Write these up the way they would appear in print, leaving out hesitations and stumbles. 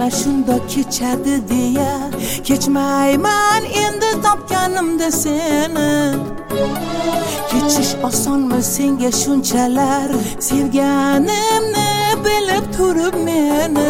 ana shunda kechadi deya kechmayman endi topganimda seni. Kechish osonmi senga shunchalar sevganimni bilib turib meni.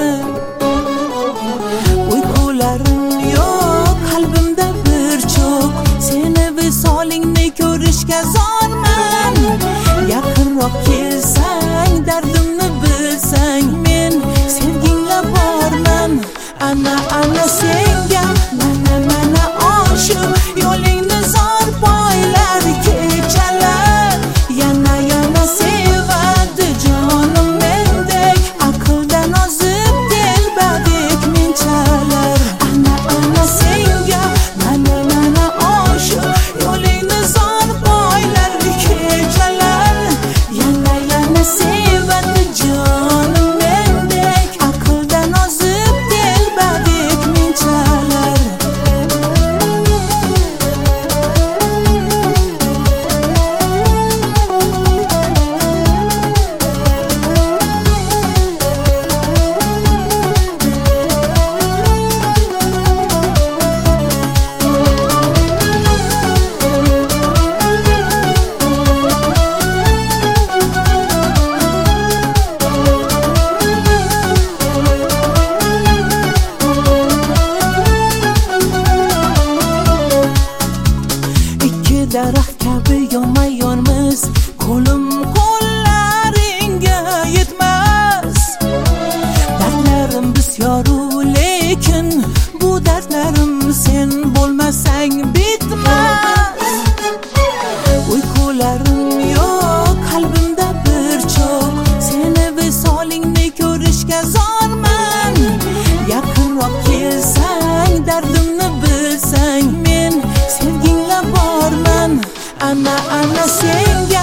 Uykularim yo'q qalbimda bir cho'q, seni visolingni ko'rishga zorman. Yaqinroq kelsang dardimni bilsang men sevgingla borman. Ana senga mana oshiq yo'lingni zor poylar kechalar yana sevadi jonim mendek aqldan ozib telbadek menchalar. Ana senga mana oshiq yo'lingni zor poylar kechalar yana sevadi jonim mendek aqldan ozib telbadek menchalar. Daraxt kabi yonma-yonmiz, qo'lim qo'llaringga yetmas. Dardlarim bisyoru lekin bu dardlarim sen bo'lmasang bitmas. Uykularim yo'q qalbimda bir cho'q, seni visolingni ko'rishga zorman. Yaqinroq kelsang dardimni bilsang men sevgingla borman. Ana senga